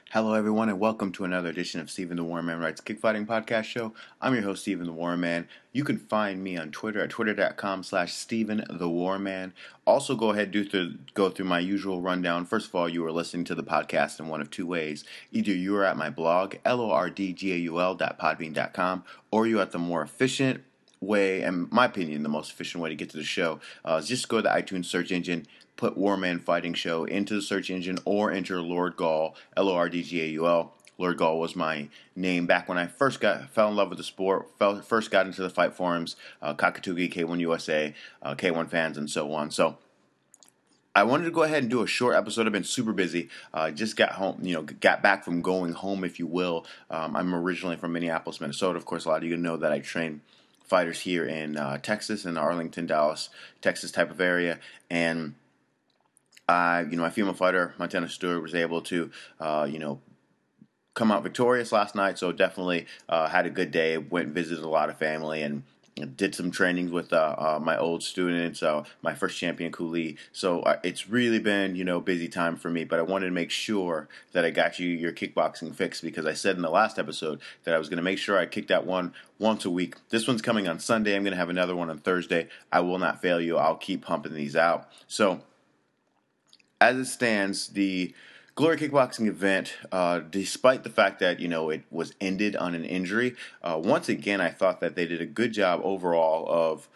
Hello, everyone, and welcome to another edition of Stephen the Warman Writes Kickfighting Podcast Show. I'm your host, Stephen the Warman. You can find me on Twitter at twitter.com/Stephen the Warman. Also, go ahead and go through my usual rundown. First of all, you are listening to the podcast in one of two ways. Either you are at my blog, lordgaul.podbean.com, or you're at the more efficient way, and in my opinion, the most efficient way to get to the show is just go to the iTunes search engine, put Warman Fighting Show into the search engine, or enter Lord Gaul, Lordgaul. Lord Gaul was my name back when I fell in love with the sport, first got into the fight forums, Kakatugi, K1 USA, K1 fans, and so on. So I wanted to go ahead and do a short episode. I've been super busy. Just got home, got back from going home, if you will. I'm originally from Minneapolis, Minnesota. Of course, a lot of you know that I train fighters here in Texas, in the Arlington, Dallas, Texas type of area, and my female fighter, Montana Stewart, was able to, come out victorious last night. So definitely had a good day. Went and visited a lot of family and did some trainings with my old students, my first champion, Cooley. So it's really been, busy time for me. But I wanted to make sure that I got you your kickboxing fix because I said in the last episode that I was going to make sure I kicked that one once a week. This one's coming on Sunday. I'm going to have another one on Thursday. I will not fail you. I'll keep pumping these out. So as it stands, the Glory Kickboxing event, despite the fact that, it was ended on an injury, once again, I thought that they did a good job overall of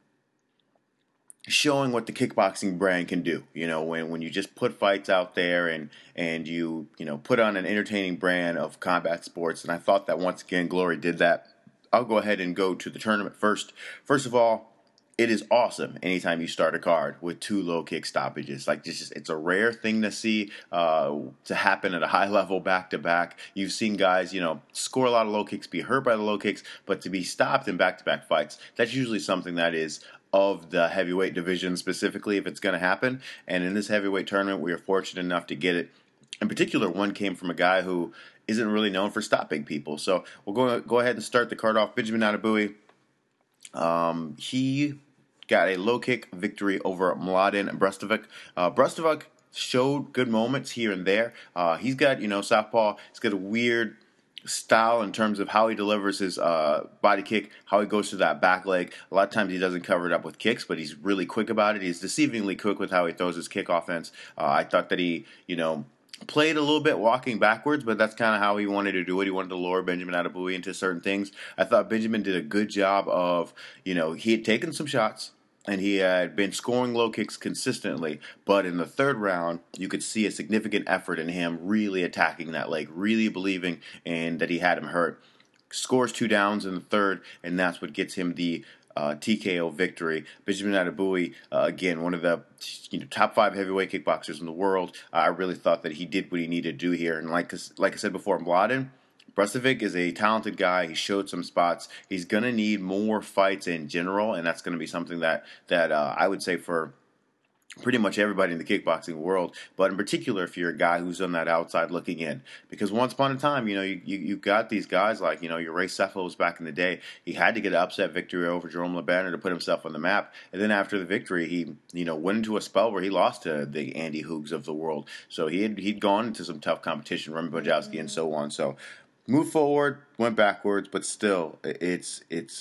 showing what the kickboxing brand can do. When you just put fights out there and you put on an entertaining brand of combat sports, and I thought that once again, Glory did that. I'll go ahead and go to the tournament first. First of all, it is awesome anytime you start a card with two low kick stoppages. It's a rare thing to see to happen at a high level back to back. You've seen guys, score a lot of low kicks, be hurt by the low kicks, but to be stopped in back to back fights, that's usually something that is of the heavyweight division specifically if it's going to happen. And in this heavyweight tournament, we are fortunate enough to get it. In particular, one came from a guy who isn't really known for stopping people. So we'll go ahead and start the card off. Benjamin Adegbuyi. He got a low kick victory over Mladen Brstovic. Brstovic showed good moments here and there. He's got, southpaw. He's got a weird style in terms of how he delivers his body kick, how he goes to that back leg. A lot of times he doesn't cover it up with kicks, but he's really quick about it. He's deceivingly quick with how he throws his kick offense. I thought that he, played a little bit walking backwards, but that's kind of how he wanted to do it. He wanted to lure Benjamin Adegbuyi into certain things. I thought Benjamin did a good job of, he had taken some shots and he had been scoring low kicks consistently, but in the third round, you could see a significant effort in him really attacking that leg, really believing in that he had him hurt. Scores 2 downs in the third, and that's what gets him the TKO victory. Benjamin Adegbuyi, again, one of the top 5 heavyweight kickboxers in the world. I really thought that he did what he needed to do here. And like I said before, Mladen Brstovic is a talented guy. He showed some spots. He's going to need more fights in general, and that's going to be something that I would say for pretty much everybody in the kickboxing world, but in particular if you're a guy who's on that outside looking in. Because once upon a time, you got these guys like, your Ray Cephalo's back in the day. He had to get an upset victory over Jerome LeBanner to put himself on the map. And then after the victory, he, went into a spell where he lost to the Andy Hoogs of the world. So he'd gone into some tough competition, Roman Bojowski and so on. So moved forward, went backwards, but still, it's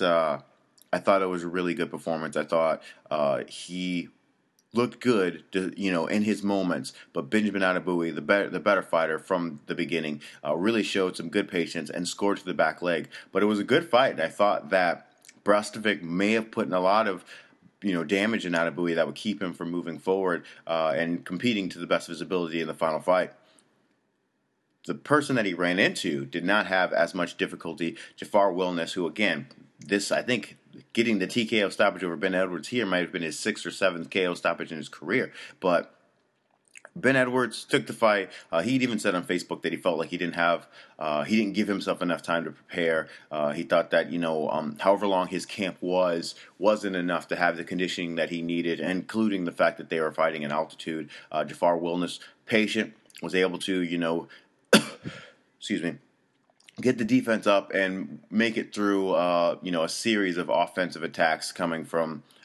I thought it was a really good performance. I thought he looked good, in his moments. But Benjamin Adegbuyi, the better fighter from the beginning, really showed some good patience and scored to the back leg. But it was a good fight. I thought that Brstovic may have put in a lot of damage in Adegbuyi that would keep him from moving forward and competing to the best of his ability in the final fight. The person that he ran into did not have as much difficulty. Jafar Wilness, who again, I think getting the TKO stoppage over Ben Edwards here might have been his 6th or 7th KO stoppage in his career. But Ben Edwards took the fight. He'd even said on Facebook that he felt like he didn't give himself enough time to prepare. He thought that, however long his camp wasn't enough to have the conditioning that he needed, including the fact that they were fighting in altitude. Jafar Wilness, patient, was able to, excuse me, get the defense up and make it through, a series of offensive attacks coming from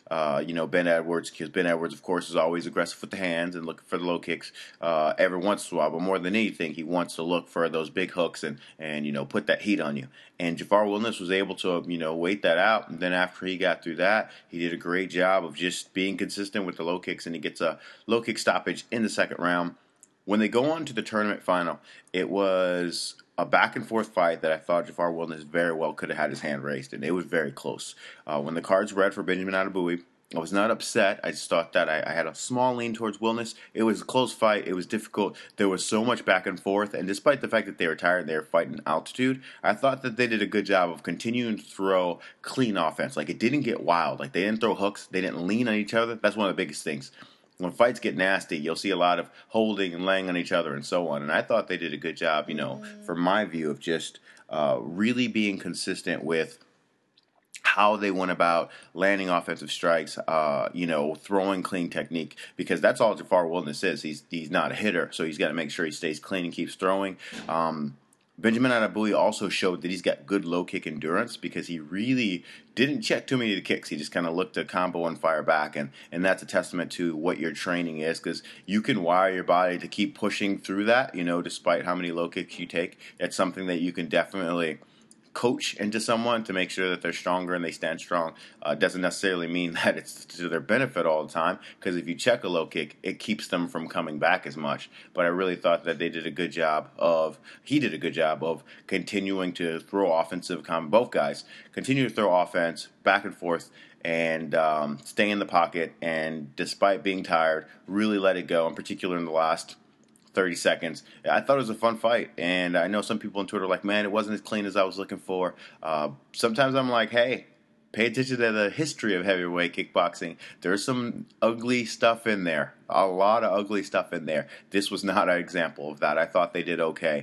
Ben Edwards, because Ben Edwards, of course, is always aggressive with the hands and looking for the low kicks every once in a while. But more than anything, he wants to look for those big hooks and put that heat on you. And Jafar Williams was able to, wait that out. And then after he got through that, he did a great job of just being consistent with the low kicks, and he gets a low kick stoppage in the second round. When they go on to the tournament final, it was a back and forth fight that I thought Jafar Williams very well could have had his hand raised, and it was very close. When the cards read for Benjamin Adegbuyi, I was not upset. I just thought that I had a small lean towards Wilness. It was a close fight. It was difficult. There was so much back and forth, and despite the fact that they were tired, they were fighting altitude, I thought that they did a good job of continuing to throw clean offense. Like, it didn't get wild. Like, they didn't throw hooks. They didn't lean on each other. That's one of the biggest things. When fights get nasty, you'll see a lot of holding and laying on each other and so on. And I thought they did a good job, from my view, of just really being consistent with how they went about landing offensive strikes, throwing clean technique, because that's all Jafar Williams is. He's not a hitter, so he's got to make sure he stays clean and keeps throwing. Benjamin Adegbuyi also showed that he's got good low kick endurance, because he really didn't check too many of the kicks. He just kind of looked to combo and fire back, and that's a testament to what your training is, because you can wire your body to keep pushing through that, despite how many low kicks you take. It's something that you can definitely coach into someone to make sure that they're stronger and they stand strong. Doesn't necessarily mean that it's to their benefit all the time, because if you check a low kick, it keeps them from coming back as much. But I really thought that he did a good job of continuing to throw offensive, both guys continue to throw offense back and forth, and stay in the pocket, and despite being tired, really let it go, in particular in the last 30 seconds. I thought it was a fun fight, and I know some people on Twitter are like, man, it wasn't as clean as I was looking for. Sometimes I'm like, hey, pay attention to the history of heavyweight kickboxing. There's some ugly stuff in there, a lot of ugly stuff in there. This was not an example of that. I thought they did okay.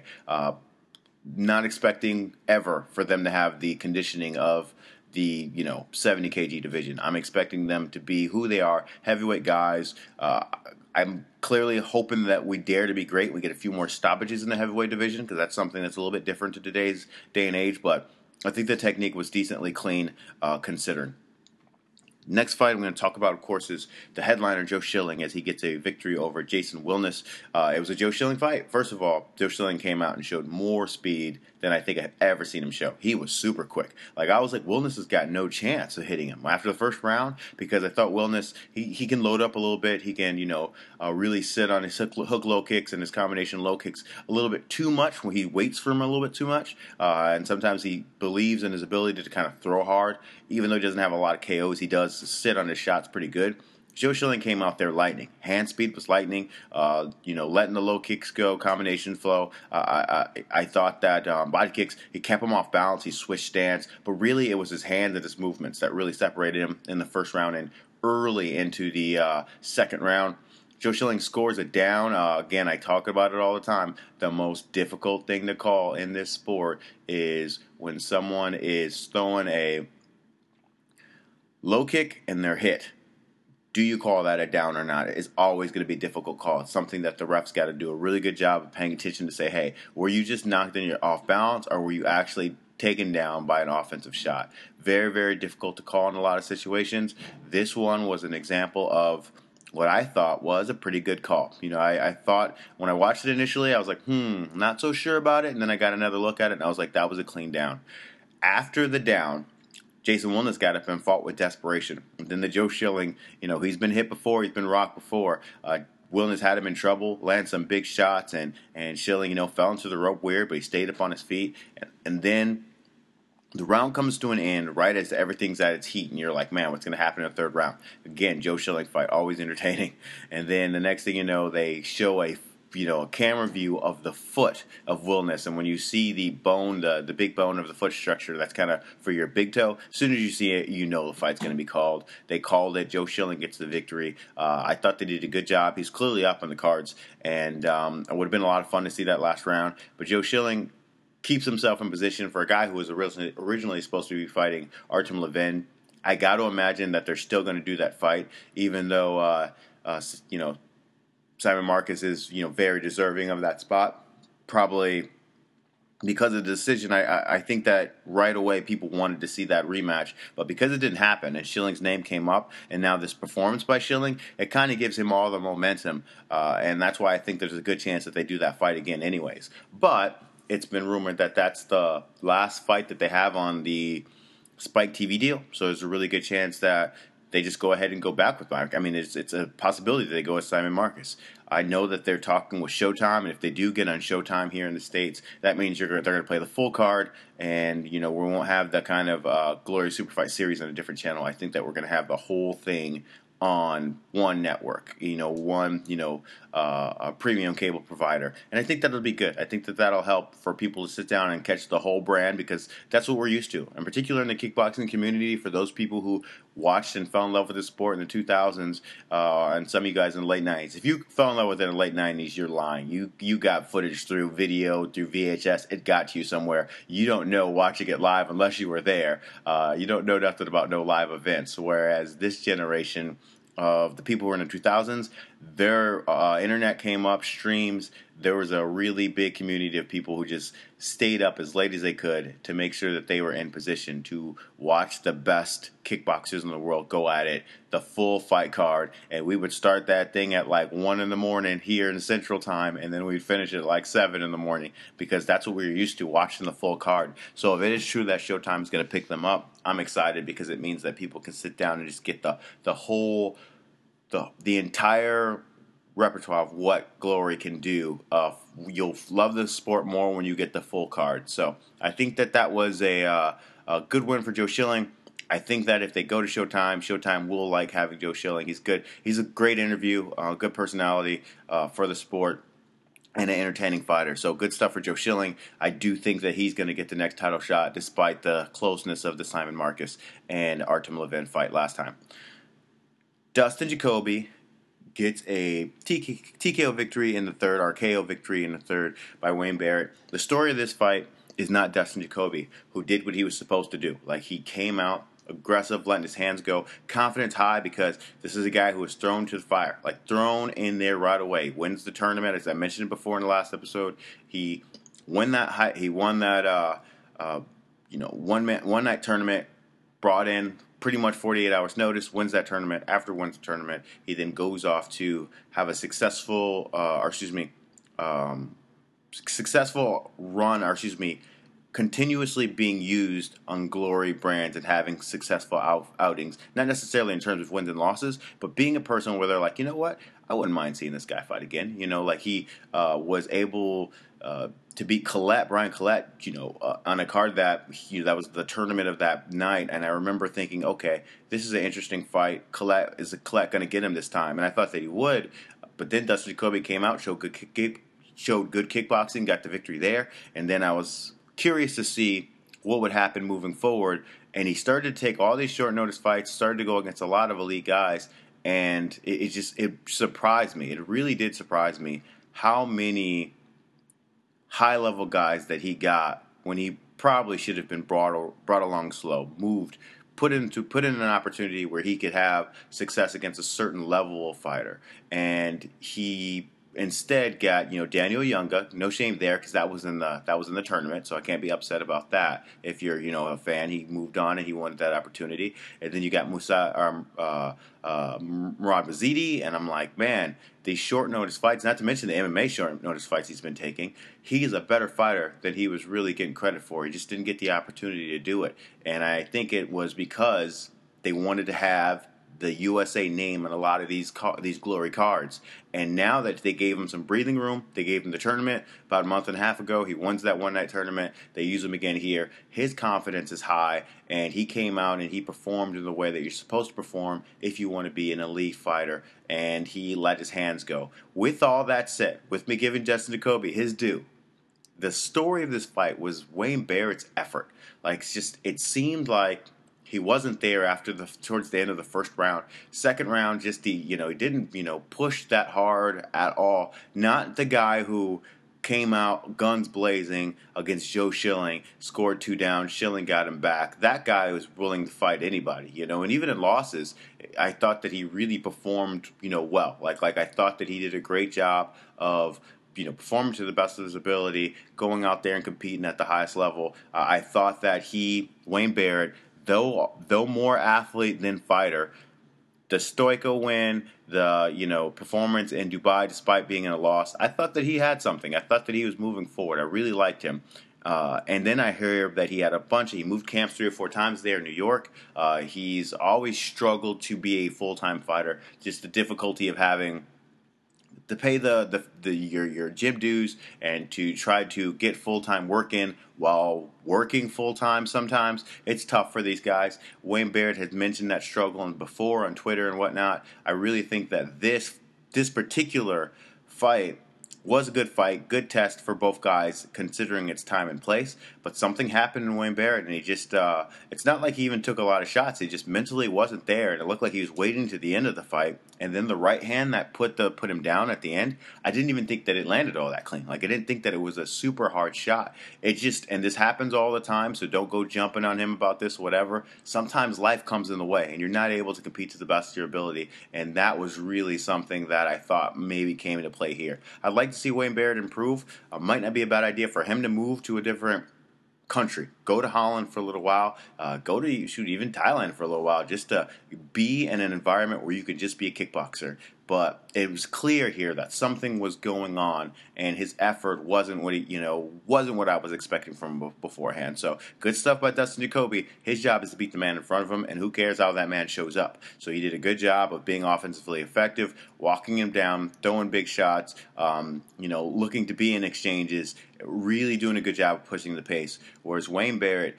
Not expecting ever for them to have the conditioning of the 70 kg division. I'm expecting them to be who they are, heavyweight guys. I'm clearly hoping that we dare to be great. We get a few more stoppages in the heavyweight division, because that's something that's a little bit different to today's day and age. But I think the technique was decently clean, considering. Next fight I'm going to talk about, of course, is the headliner, Joe Schilling, as he gets a victory over Jason Wilness. It was a Joe Schilling fight. First of all, Joe Schilling came out and showed more speed than I think I've ever seen him show. He was super quick. I was like, Wilness has got no chance of hitting him after the first round, because I thought Wilness, he can load up a little bit. He can, really sit on his hook low kicks and his combination low kicks a little bit too much, when he waits for him a little bit too much. And sometimes he believes in his ability to kind of throw hard. Even though he doesn't have a lot of KOs, he does sit on his shots pretty good. Joe Schilling came out there lightning. Hand speed was lightning. Letting the low kicks go, combination flow. I thought that body kicks, he kept him off balance. He switched stance, but really it was his hands and his movements that really separated him in the first round and early into the second round. Joe Schilling scores it down. Again, I talk about it all the time. The most difficult thing to call in this sport is when someone is throwing a low kick and they're hit. Do you call that a down or not? It's always going to be a difficult call. It's something that the refs got to do a really good job of paying attention to say, hey, were you just knocked in your off balance, or were you actually taken down by an offensive shot? Very, very difficult to call in a lot of situations. This one was an example of what I thought was a pretty good call. I thought when I watched it initially, I was like, not so sure about it. And then I got another look at it, and I was like, that was a clean down. After the down, Jason Wilness got up and fought with desperation. And then the Joe Schilling, he's been hit before, he's been rocked before. Wilness had him in trouble, landed some big shots, and Schilling, fell into the rope weird, but he stayed up on his feet. And then the round comes to an end right as everything's at its heat, and you're like, man, what's going to happen in the third round? Again, Joe Schilling fight, always entertaining. And then the next thing you know, they show a camera view of the foot of Wilness, and when you see the bone, the big bone of the foot structure, that's kind of for your big toe. As soon as you see it, you know the fight's going to be called. They called it. Joe Schilling gets the victory. I thought they did a good job. He's clearly up on the cards, and it would have been a lot of fun to see that last round. But Joe Schilling keeps himself in position for a guy who was originally supposed to be fighting Artem Levin. I got to imagine that they're still going to do that fight, even though Simon Marcus is very deserving of that spot. Probably because of the decision, I think that right away people wanted to see that rematch. But because it didn't happen and Schilling's name came up, and now this performance by Schilling, it kind of gives him all the momentum. And that's why I think there's a good chance that they do that fight again anyways. But it's been rumored that that's the last fight that they have on the Spike TV deal. So there's a really good chance that they just go ahead and go back with Mark. I mean, it's a possibility that they go with Simon Marcus. I know that they're talking with Showtime, and if they do get on Showtime here in the States, that means they're going to play the full card, and we won't have the kind of Glory Superfight series on a different channel. I think that we're going to have the whole thing on one network, one a premium cable provider, and I think that'll be good. I think that that'll help for people to sit down and catch the whole brand, because that's what we're used to, in particular in the kickboxing community. For those people who watched and fell in love with the sport in the 2000s, and some of you guys in the late 90s. If you fell in love with it in the late 90s, you're lying. You got footage through video, through VHS. It got to you somewhere. You don't know watching it live unless you were there. You don't know nothing about no live events. Whereas this generation of the people who were in the 2000s, their internet came up, streams. There was a really big community of people who just stayed up as late as they could to make sure that they were in position to watch the best kickboxers in the world go at it, the full fight card. And we would start that thing at like 1 in the morning here in Central Time, and then we'd finish it at like 7 in the morning, because that's what we were used to, watching the full card. So if it is true that Showtime is going to pick them up, I'm excited, because it means that people can sit down and just get the whole, the entire repertoire of what Glory can do. You'll love the sport more when you get the full card. So I think that was a good win for Joe Schilling. I think that if they go to Showtime, Showtime will like having Joe Schilling. He's good. He's a great interview, good personality for the sport, and an entertaining fighter. So good stuff for Joe Schilling. I do think that he's going to get the next title shot, despite the closeness of the Simon Marcus and Artem Levin fight last time. Dustin Jacoby gets a TKO victory in the third, RKO victory in the third by Wayne Barrett. The story of this fight is not Dustin Jacoby, who did what he was supposed to do. Like, he came out aggressive, letting his hands go, confidence high, because this is a guy who was thrown to the fire, like thrown in there right away. Wins the tournament, as I mentioned before in the last episode. He won that. One night tournament, brought in pretty much 48 hours notice, wins that tournament. After wins the tournament, he then goes off to have a successful run, continuously being used on Glory brands and having successful outings. Not necessarily in terms of wins and losses, but being a person where they're like, you know what, I wouldn't mind seeing this guy fight again. Like he was able to beat Brian Collette, on a card that that was the tournament of that night. And I remember thinking, okay, this is an interesting fight. Is Collette going to get him this time? And I thought that he would. But then Dustin Jacoby came out, showed good kickboxing, got the victory there. And then I was curious to see what would happen moving forward. And he started to take all these short notice fights, started to go against a lot of elite guys. And it surprised me. It really did surprise me how many high-level guys that he got when he probably should have been brought along slow, moved, put in an opportunity where he could have success against a certain level of fighter. And he instead got Daniel Younga. No shame there, because that was in the tournament, so I can't be upset about that. If you're a fan, he moved on and he wanted that opportunity. And then you got Murad Mazidi, and I'm like, man, these short notice fights, not to mention the MMA short notice fights he's been taking, he is a better fighter than he was really getting credit for. He just didn't get the opportunity to do it, and I think it was because they wanted to have the USA name in a lot of these Glory cards. And now that they gave him some breathing room, they gave him the tournament about a month and a half ago. He wins that one-night tournament. They use him again here. His confidence is high, and he came out and he performed in the way that you're supposed to perform if you want to be an elite fighter, and he let his hands go. With all that said, with me giving Dustin Jacoby his due, the story of this fight was Wayne Barrett's effort. Like, it seemed like he wasn't there towards the end of the first round. Second round, just he didn't push that hard at all. Not the guy who came out guns blazing against Joe Schilling, scored 2 down, Schilling got him back. That guy was willing to fight anybody, and even in losses, I thought that he really performed, well. Like I thought that he did a great job of performing to the best of his ability, going out there and competing at the highest level. I thought that Wayne Barrett, though more athlete than fighter, the Stoico win, the performance in Dubai despite being in a loss, I thought that he had something. I thought that he was moving forward. I really liked him. And then I heard that he moved camps 3 or 4 times there in New York. He's always struggled to be a full-time fighter. Just the difficulty of having to pay your gym dues and to try to get full-time work in while working full-time sometimes. It's tough for these guys. Wayne Barrett has mentioned that struggle before on Twitter and whatnot. I really think that this particular fight was a good fight, good test for both guys considering its time and place. But something happened in Wayne Barrett, and he just, it's not like he even took a lot of shots. He just mentally wasn't there, and it looked like he was waiting to the end of the fight. And then the right hand that put him down at the end, I didn't even think that it landed all that clean. Like, I didn't think that it was a super hard shot. It just, and this happens all the time, so don't go jumping on him about this, whatever. Sometimes life comes in the way, and you're not able to compete to the best of your ability. And that was really something that I thought maybe came into play here. I'd like to see Wayne Barrett improve. Might not be a bad idea for him to move to a different country. Go to Holland for a little while. Go to even Thailand for a little while, just to be in an environment where you could just be a kickboxer. But it was clear here that something was going on, and his effort wasn't what I was expecting from him beforehand. So good stuff by Dustin Jacoby. His job is to beat the man in front of him, and who cares how that man shows up. So he did a good job of being offensively effective, walking him down, throwing big shots, looking to be in exchanges, really doing a good job of pushing the pace. Whereas Wayne Barrett,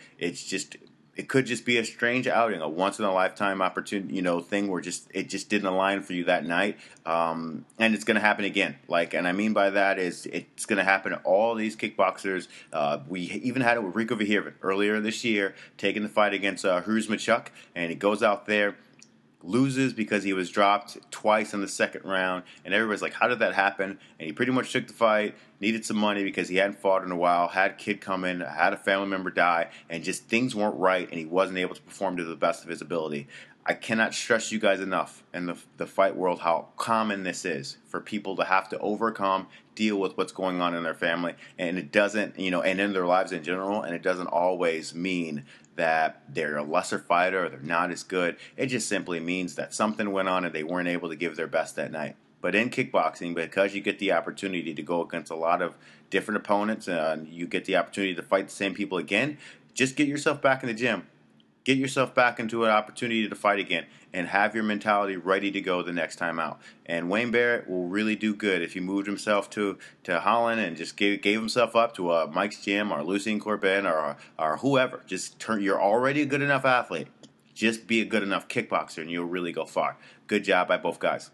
it could just be a strange outing, a once-in-a-lifetime opportunity, thing where it just didn't align for you that night, and it's going to happen again. And I mean by that is it's going to happen to all these kickboxers. We even had it with Rico Verhoeven earlier this year, taking the fight against Hruzmachuk, and he goes out there, loses because he was dropped twice in the second round, and everybody's like, how did that happen? And he pretty much took the fight, needed some money because he hadn't fought in a while, had a kid come in, had a family member die, and just things weren't right, and he wasn't able to perform to the best of his ability. I cannot stress you guys enough in the fight world how common this is for people to have to overcome, deal with what's going on in their family, and it doesn't, and in their lives in general, and it doesn't always mean that they're a lesser fighter or they're not as good. It just simply means that something went on and they weren't able to give their best that night. But in kickboxing, because you get the opportunity to go against a lot of different opponents and you get the opportunity to fight the same people again, just get yourself back in the gym. Get yourself back into an opportunity to fight again and have your mentality ready to go the next time out. And Wayne Barrett will really do good if he moved himself to Holland and just gave himself up to Mike's Gym or Lucien Corbin or whoever. You're already a good enough athlete. Just be a good enough kickboxer and you'll really go far. Good job by both guys.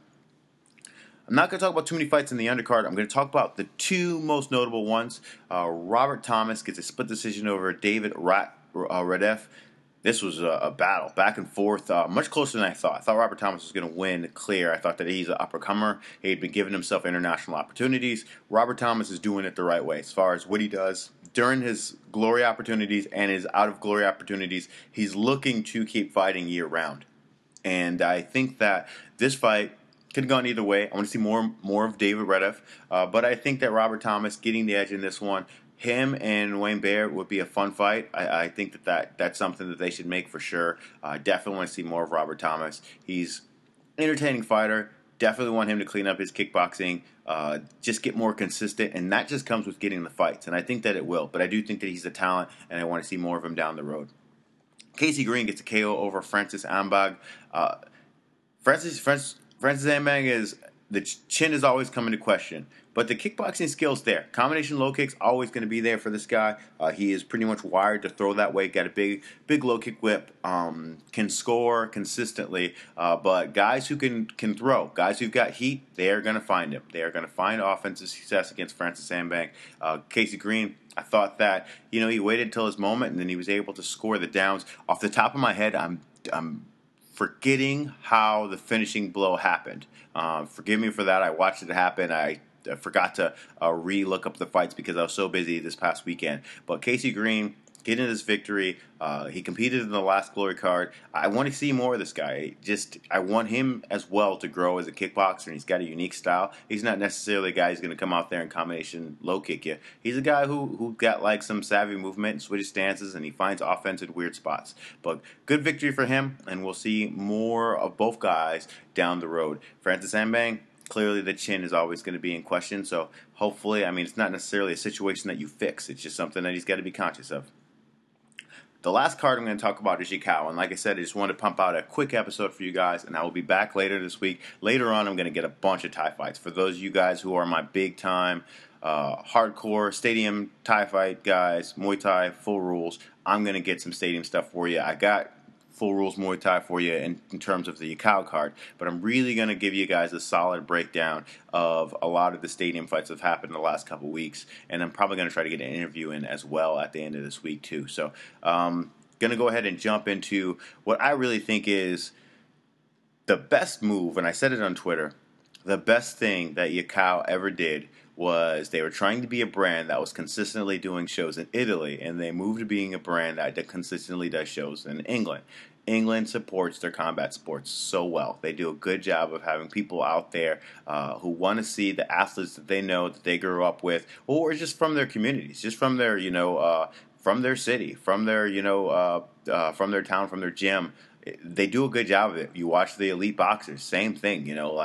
I'm not going to talk about too many fights in the undercard. I'm going to talk about the two most notable ones. Robert Thomas gets a split decision over David Radef. This was a battle, back and forth, much closer than I thought. I thought Robert Thomas was going to win clear. I thought that he's an upper-comer. He had been giving himself international opportunities. Robert Thomas is doing it the right way as far as what he does during his glory opportunities and his out-of-glory opportunities. He's looking to keep fighting year-round. And I think that this fight could have gone either way. I want to see more of David Radef. But I think that Robert Thomas getting the edge in this one, him and Wayne Barrett would be a fun fight. I think that's something that they should make for sure. Definitely want to see more of Robert Thomas. He's an entertaining fighter. Definitely want him to clean up his kickboxing, just get more consistent, and that just comes with getting the fights. And I think that it will. But I do think that he's a talent, and I want to see more of him down the road. Casey Green gets a KO over Francis Ambag. Francis Ambag the chin is always coming to question. But the kickboxing skill's there. Combination low kick's always going to be there for this guy. He is pretty much wired to throw that way. Got a big low kick whip. Can score consistently. But guys who can throw, guys who've got heat, they are going to find him. They are going to find offensive success against Francis Ambag. Casey Green, I thought that he waited till his moment and then he was able to score the downs. Off the top of my head, I'm forgetting how the finishing blow happened. Forgive me for that. I watched it happen. I forgot to re-look up the fights because I was so busy this past weekend. But Casey Green getting this victory. He competed in the last Glory card. I want to see more of this guy. I want him as well to grow as a kickboxer, and he's got a unique style. He's not necessarily a guy who's going to come out there and combination low kick you. He's a guy who got like some savvy movement and switches stances, and he finds offense in weird spots. But good victory for him, and we'll see more of both guys down the road. Francis Mbang, clearly the chin is always going to be in question, so hopefully, I mean, it's not necessarily a situation that you fix. It's just something that he's got to be conscious of. The last card I'm going to talk about is Yukao, and like I said, I just wanted to pump out a quick episode for you guys, and I will be back later this week. Later on, I'm going to get a bunch of Thai fights. For those of you guys who are my big-time, hardcore stadium Thai fight guys, Muay Thai, full rules, I'm going to get some stadium stuff for you. I got full rules Muay Thai for you in terms of the Yukao card, but I'm really going to give you guys a solid breakdown of a lot of the stadium fights that have happened in the last couple weeks, and I'm probably going to try to get an interview in as well at the end of this week too. So going to go ahead and jump into what I really think is the best move, and I said it on Twitter, the best thing that Yukao ever did was they were trying to be a brand that was consistently doing shows in Italy, and they moved to being a brand that consistently does shows in England. England supports their combat sports so well. They do a good job of having people out there who want to see the athletes that they know, that they grew up with, or just from their communities, just from their, from their city, from their, from their town, from their gym. They do a good job of it. You watch the elite boxers, same thing.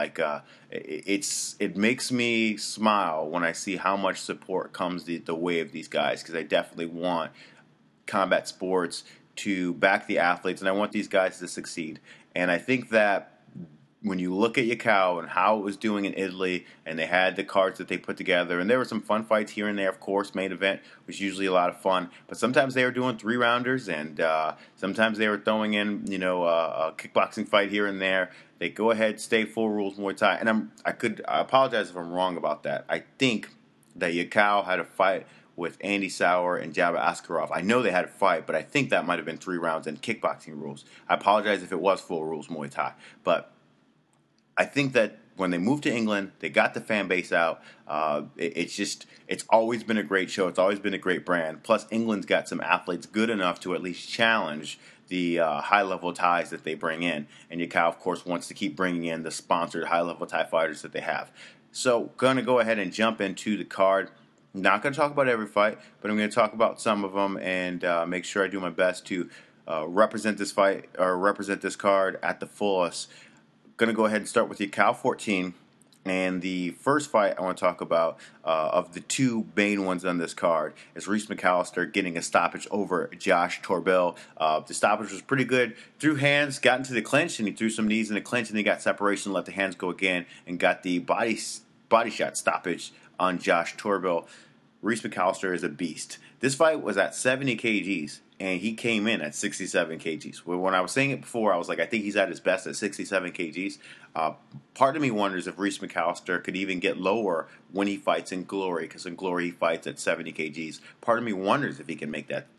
It makes me smile when I see how much support comes the way of these guys, because I definitely want combat sports to back the athletes, and I want these guys to succeed. And I think that when you look at Yukao and how it was doing in Italy, and they had the cards that they put together, and there were some fun fights here and there, of course. Main event was usually a lot of fun, but sometimes they were doing 3-rounders, and sometimes they were throwing in, a kickboxing fight here and there. They go ahead, stay full rules Muay Thai, and I apologize if I'm wrong about that. I think that Yukao had a fight with Andy Sauer and Jabba Askarov. I know they had a fight, but I think that might have been 3 rounds in kickboxing rules. I apologize if it was full rules Muay Thai, but I think that when they moved to England, they got the fan base out. It's always been a great show. It's always been a great brand. Plus, England's got some athletes good enough to at least challenge the high-level Thais that they bring in. And Yukao, of course, wants to keep bringing in the sponsored high-level Thai fighters that they have. So, going to go ahead and jump into the card. Not going to talk about every fight, but I'm going to talk about some of them and make sure I do my best to represent this fight or represent this card at the fullest. Going to go ahead and start with Yukao 14. And the first fight I want to talk about of the two main ones on this card is Rhys McAllister getting a stoppage over Josh Torbell. The stoppage was pretty good. Threw hands, got into the clinch, and he threw some knees in the clinch, and he got separation, let the hands go again, and got the body shot stoppage on Josh Torbell. Rhys McAllister is a beast. This fight was at 70 kgs, and he came in at 67 kgs. When I was saying it before, I was like, I think he's at his best at 67 kgs. Part of me wonders if Rhys McAllister could even get lower when he fights in Glory, because in Glory he fights at 70 kgs. Part of me wonders if he can make that,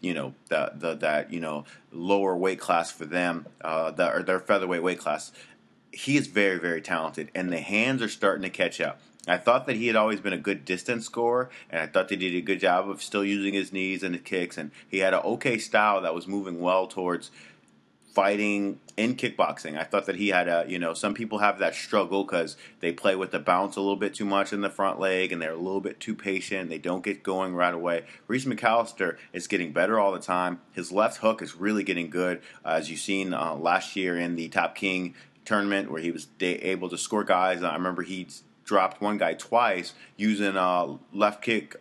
lower weight class for them, or their featherweight weight class. He is very, very talented, and the hands are starting to catch up. I thought that he had always been a good distance scorer, and I thought they did a good job of still using his knees and his kicks, and he had an okay style that was moving well towards fighting in kickboxing. I thought that he had some people have that struggle because they play with the bounce a little bit too much in the front leg, and they're a little bit too patient. They don't get going right away. Rhys McAllister is getting better all the time. His left hook is really getting good, as you've seen last year in the Top King tournament where he was able to score guys. I remember he dropped one guy twice using left hook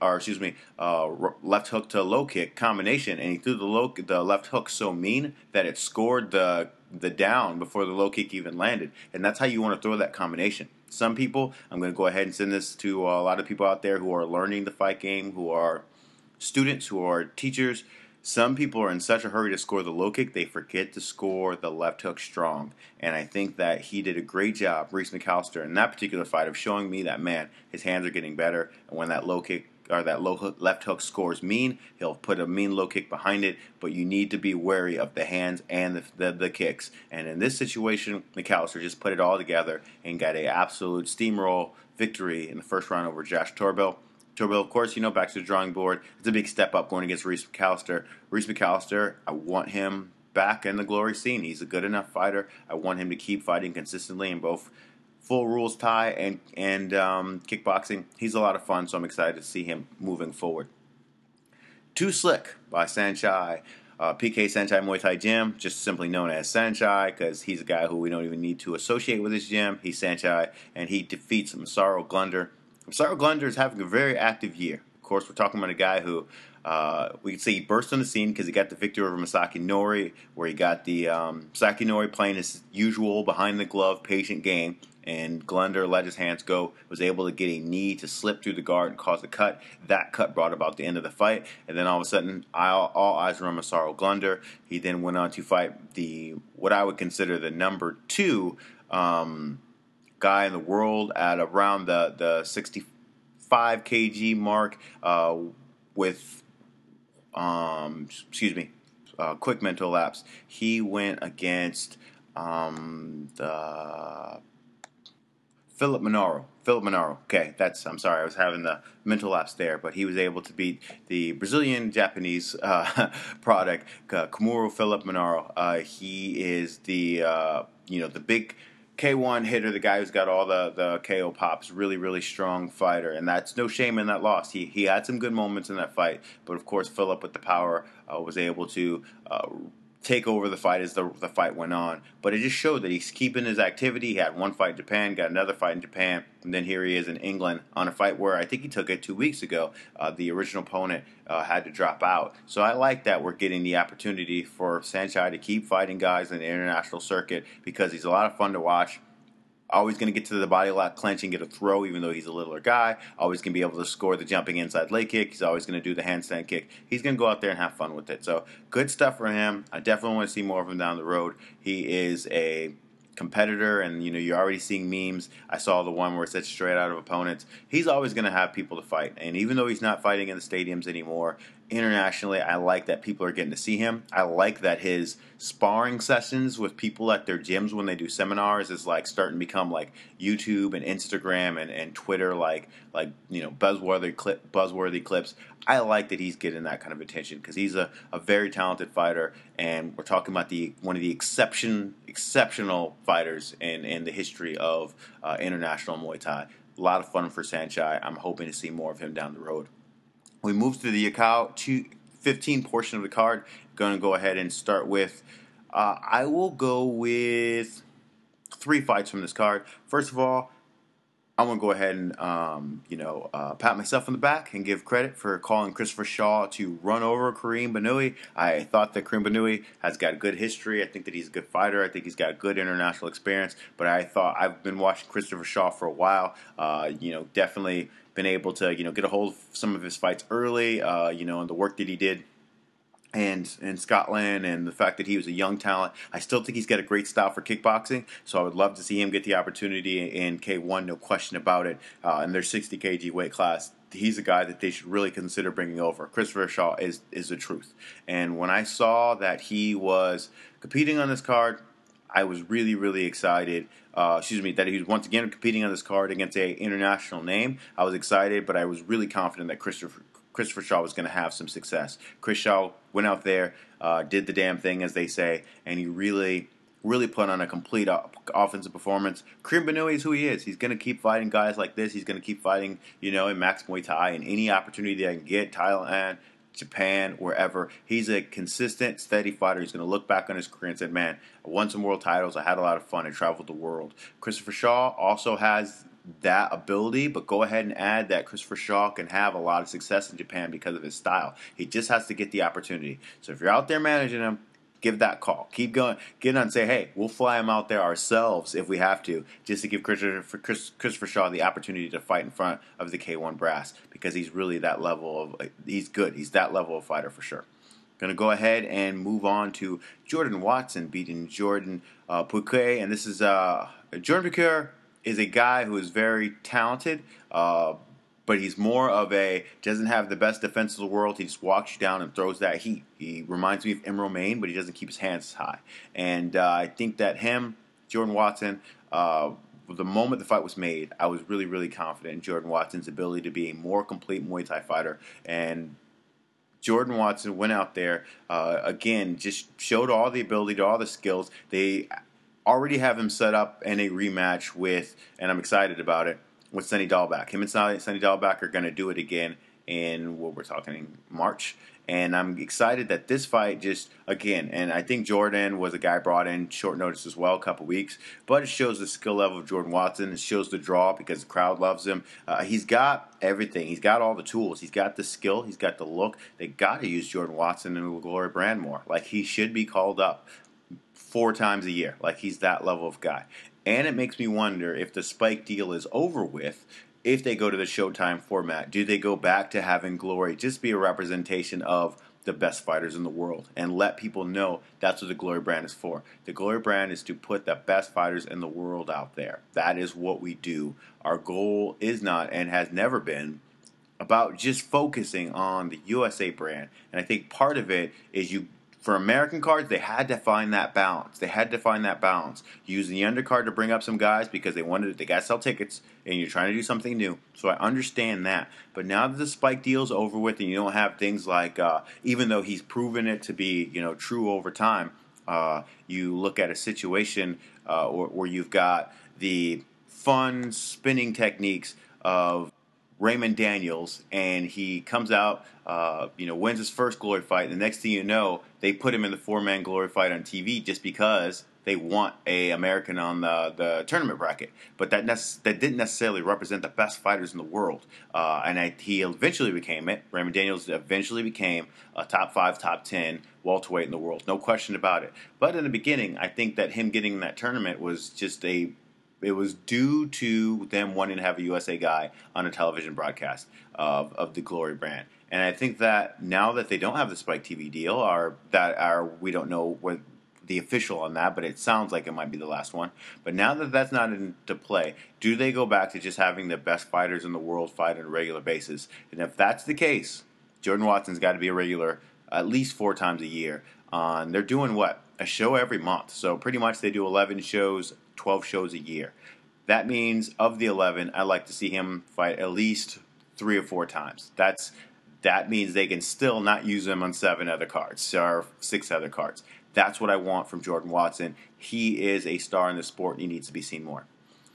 to low kick combination, and he threw the left hook so mean that it scored the down before the low kick even landed. And that's how you want to throw that combination. Some people, I'm going to go ahead and send this to a lot of people out there who are learning the fight game, who are students, who are teachers. Some people are in such a hurry to score the low kick, they forget to score the left hook strong. And I think that he did a great job, Rhys McAllister, in that particular fight of showing me that, man, his hands are getting better. And when that low kick or that left hook scores mean, he'll put a mean low kick behind it. But you need to be wary of the hands and the kicks. And in this situation, McAllister just put it all together and got an absolute steamroll victory in the first round over Josh Torbell. Turbo, of course, back to the drawing board. It's a big step up going against Reese McAllister. Reese McAllister, I want him back in the glory scene. He's a good enough fighter. I want him to keep fighting consistently in both full rules Thai and kickboxing. He's a lot of fun, so I'm excited to see him moving forward. Too Slick by Saenchai. PK Saenchai Muay Thai Gym, just simply known as Saenchai, because he's a guy who we don't even need to associate with his gym. He's Saenchai, and he defeats Masaru Glunder. Masaru Glunder is having a very active year. Of course, we're talking about a guy who we could say he burst on the scene because he got the victory over Masaki Nori, where he got the Masaki Nori playing his usual behind-the-glove patient game, and Glunder let his hands go, was able to get a knee to slip through the guard and cause a cut. That cut brought about the end of the fight, and then all of a sudden, all eyes were on Masaru Glunder. He then went on to fight what I would consider the number 2 guy in the world at around the 65 kg mark with quick mental lapse. He went against the Philip Monaro. Okay, I'm sorry, I was having the mental lapse there, but he was able to beat the Brazilian-Japanese product, Kamaru Philip Monaro. He is the big K1 hitter, the guy who's got all the KO pops, really, really strong fighter, and that's no shame in that loss. He had some good moments in that fight, but of course Philip with the power was able to take over the fight as the fight went on. But it just showed that he's keeping his activity. He had one fight in Japan, got another fight in Japan, and then here he is in England on a fight where I think he took it 2 weeks ago. The original opponent had to drop out. So I like that we're getting the opportunity for Saenchai to keep fighting guys in the international circuit because he's a lot of fun to watch. Always going to get to the body lock clench and get a throw, even though he's a littler guy. Always going to be able to score the jumping inside leg kick. He's always going to do the handstand kick. He's going to go out there and have fun with it. So good stuff for him. I definitely want to see more of him down the road. He is a competitor, and you're already seeing memes. I saw the one where it said straight out of opponents. He's always going to have people to fight, and even though he's not fighting in the stadiums anymore, internationally, I like that people are getting to see him. I like that his sparring sessions with people at their gyms when they do seminars is like starting to become like YouTube and Instagram and Twitter buzzworthy clips. I like that he's getting that kind of attention because he's a very talented fighter, and we're talking about one of the exceptional fighters in the history of international Muay Thai. A lot of fun for Saenchai. I'm hoping to see more of him down the road. We move to the Yokkao 215 portion of the card. Going to go ahead and start with, I will go with 3 fights from this card. First of all, I want to go ahead and, pat myself on the back and give credit for calling Christopher Shaw to run over Kareem Banui. I thought that Kareem Banui has got a good history. I think that he's a good fighter. I think he's got a good international experience. But I've been watching Christopher Shaw for a while. Definitely been able to, get a hold of some of his fights early, and the work that he did in Scotland and the fact that he was a young talent. I still think he's got a great style for kickboxing, so I would love to see him get the opportunity in K1, no question about it, in their 60 kg weight class. He's a guy that they should really consider bringing over. Christopher Shaw is the truth. And when I saw that he was competing on this card, I was really, really excited. That he was once again competing on this card against an international name. I was excited, but I was really confident that Christopher Shaw was going to have some success. Chris Shaw went out there, did the damn thing, as they say, and he really, really put on a complete offensive performance. Kareem Banui is who he is. He's going to keep fighting guys like this. He's going to keep fighting, in Max Muay Thai and any opportunity that I can get, Thailand, Japan, wherever. He's a consistent, steady fighter. He's going to look back on his career and say, man, I won some world titles. I had a lot of fun. I traveled the world. Christopher Shaw also has that ability, but go ahead and add that Christopher Shaw can have a lot of success in Japan because of his style. He just has to get the opportunity. So if you're out there managing him, give that call. Keep going. Get on and say, hey, we'll fly him out there ourselves if we have to, just to give Christopher Shaw the opportunity to fight in front of the K1 brass, because he's really that level of, he's good. He's that level of fighter for sure. Going to go ahead and move on to Jordan Watson beating Jordan Piquet. And this is, Jordan Piquet is a guy who is very talented, but he's more of doesn't have the best defense in the world. He just walks you down and throws that heat. He reminds me of Imro Main, but he doesn't keep his hands high. And I think that Jordan Watson, the moment the fight was made, I was really, really confident in Jordan Watson's ability to be a more complete Muay Thai fighter. And Jordan Watson went out there, again, just showed all the ability, all the skills. They already have him set up in a rematch with, and I'm excited about it, with Sonny Dahlback. Him and Sonny Dahlback are going to do it again in, what we're talking, March. And I'm excited that this fight just, again, and I think Jordan was a guy brought in short notice as well, a couple weeks, but it shows the skill level of Jordan Watson. It shows the draw because the crowd loves him. He's got everything. He's got all the tools. He's got the skill. He's got the look. They got to use Jordan Watson and Glory Brand more. Like, he should be called up 4 times a year. Like, he's that level of guy. And it makes me wonder if the Spike deal is over with, if they go to the Showtime format, do they go back to having Glory just be a representation of the best fighters in the world and let people know that's what the Glory Brand is for? The Glory Brand is to put the best fighters in the world out there. That is what we do. Our goal is not and has never been about just focusing on the USA brand. And I think part of it is for American cards, they had to find that balance. Use the undercard to bring up some guys because they got to sell tickets, and you're trying to do something new. So I understand that. But now that the Spike deal's over with, and you don't have things like, even though he's proven it to be, true over time, you look at a situation where you've got the fun spinning techniques of Raymond Daniels, and he comes out, wins his first Glory fight. And the next thing you know, they put him in the 4-man Glory fight on TV just because they want a American on the tournament bracket. But that didn't necessarily represent the best fighters in the world. He eventually became it. Raymond Daniels eventually became a top 5, top 10 welterweight in the world. No question about it. But in the beginning, I think that him getting that tournament was just it was due to them wanting to have a USA guy on a television broadcast of the Glory Brand. And I think that now that they don't have the Spike TV deal, we don't know what the official on that, but it sounds like it might be the last one. But now that that's not into play, do they go back to just having the best fighters in the world fight on a regular basis? And if that's the case, Jordan Watson's got to be a regular at least 4 times a year. They're doing what? A show every month. So pretty much they do 11 shows, 12 shows a year. That means of the 11, I'd like to see him fight at least 3 or 4 times. That means they can still not use him on 7 other cards or 6 other cards. That's what I want from Jordan Watson. He is a star in the sport, and he needs to be seen more.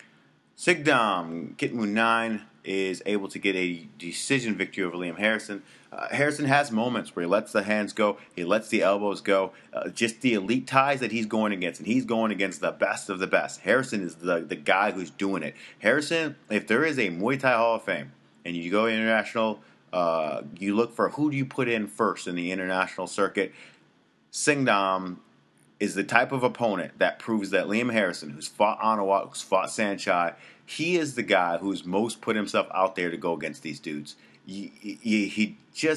Sigdam Kitmu 9 is able to get a decision victory over Liam Harrison. Harrison has moments where he lets the hands go, he lets the elbows go, just the elite ties that he's going against, and he's going against the best of the best. Harrison is the guy who's doing it. Harrison, if there is a Muay Thai Hall of Fame, and you go international, you look for who do you put in first in the international circuit, Sigdam is the type of opponent that proves that Liam Harrison, who's fought Anawat, who's fought Saenchai, he is the guy who's most put himself out there to go against these dudes. You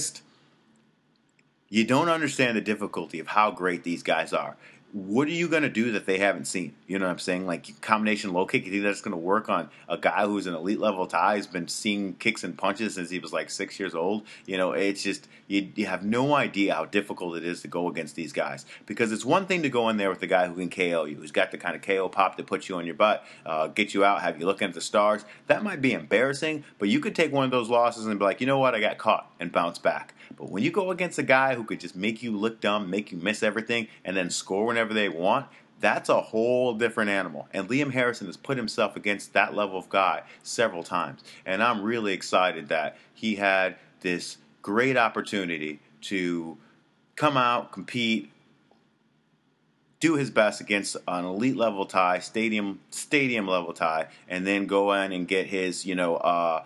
don't understand the difficulty of how great these guys are. What are you going to do that they haven't seen? You know what I'm saying? Like combination low kick, you think that's going to work on a guy who's an elite level Thai, who's been seeing kicks and punches since he was like 6 years old? It's just, you have no idea how difficult it is to go against these guys. Because it's one thing to go in there with a guy who can KO you, who's got the kind of KO pop that puts you on your butt, get you out, have you looking at the stars. That might be embarrassing, but you could take one of those losses and be like, you know what, I got caught, and bounce back. But when you go against a guy who could just make you look dumb, make you miss everything, and then score whenever they want, that's a whole different animal. And Liam Harrison has put himself against that level of guy several times. And I'm really excited that he had this great opportunity to come out, compete, do his best against an elite level Thai, stadium level Thai, and then go in and get his, I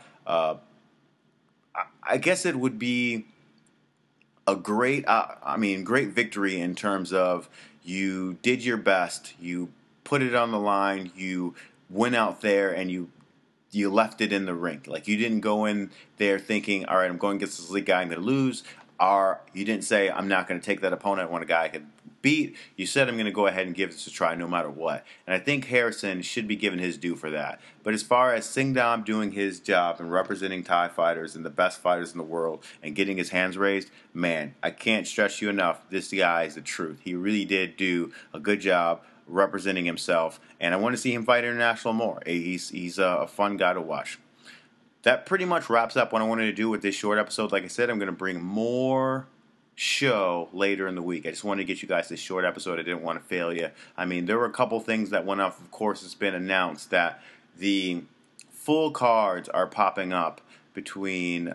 guess it would be a great victory in terms of you did your best, you put it on the line, you went out there and you left it in the ring. Like you didn't go in there thinking, all right, I'm going against this elite guy, I'm going to lose. Or you didn't say, I'm not going to take that opponent, I want a guy I can beat. You said, I'm going to go ahead and give this a try no matter what. And I think Harrison should be given his due for that. But as far as Sigdam doing his job and representing Thai fighters and the best fighters in the world and getting his hands raised, man, I can't stress you enough, this guy is the truth. He really did do a good job representing himself, and I want to see him fight international more. He's a fun guy to watch. That pretty much wraps up what I wanted to do with this short episode. Like I said, I'm going to bring more show later in the week. I just wanted to get you guys this short episode. I didn't want to fail you. I mean, there were a couple things that went off. Of course, it's been announced that the full cards are popping up between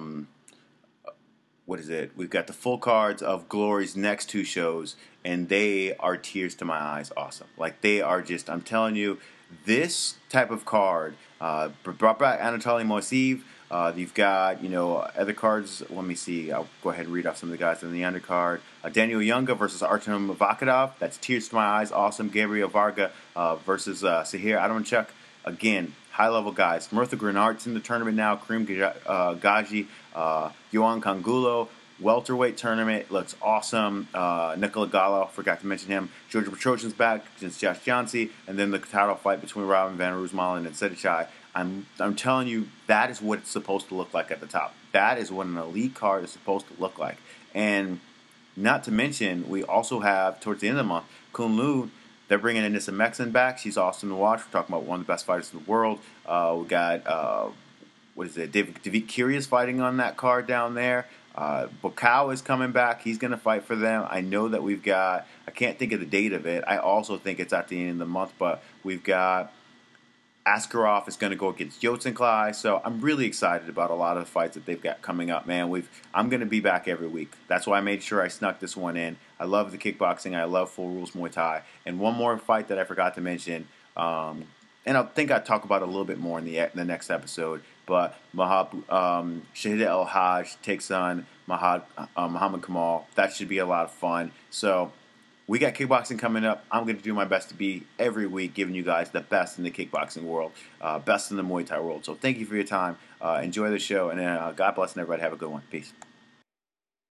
what is it? We've got the full cards of Glory's next two shows, and they are tears to my eyes awesome. Like, they are just, I'm telling you, this type of card brought back Anatoly Moiseev. You've got, other cards. Let me see. I'll go ahead and read off some of the guys in the undercard. Daniel Yunga versus Artem Vakadov. That's tears to my eyes. Awesome. Gabriel Varga versus Sahir Adamchuk. Again, high-level guys. Mirtha Grenard's in the tournament now. Kareem Gaji. Yohan Kangulo. Welterweight tournament. Looks awesome. Nikola Gallo. Forgot to mention him. George Petrosyan's back against Josh Johnsey. And then the title fight between Robin Van Roosmalen and Sedichai. I'm telling you, that is what it's supposed to look like at the top. That is what an elite card is supposed to look like. And not to mention, we also have, towards the end of the month, Kunlun. They're bringing Anissa Meksen back. She's awesome to watch. We're talking about one of the best fighters in the world. We got, David Curious fighting on that card down there. Bukau is coming back. He's going to fight for them. I know that we've got, I can't think of the date of it. I also think it's at the end of the month, but we've got Askarov is going to go against Yotsenklai. So I'm really excited about a lot of the fights that they've got coming up, man. I'm going to be back every week. That's why I made sure I snuck this one in. I love the kickboxing. I love Full Rules Muay Thai. And one more fight that I forgot to mention, and I think I'll talk about it a little bit more in the next episode, but Shahid El-Hajj takes on Muhammad Kamal. That should be a lot of fun. So we got kickboxing coming up. I'm going to do my best to be every week giving you guys the best in the kickboxing world, best in the Muay Thai world. So thank you for your time. Enjoy the show, and God bless and everybody have a good one. Peace.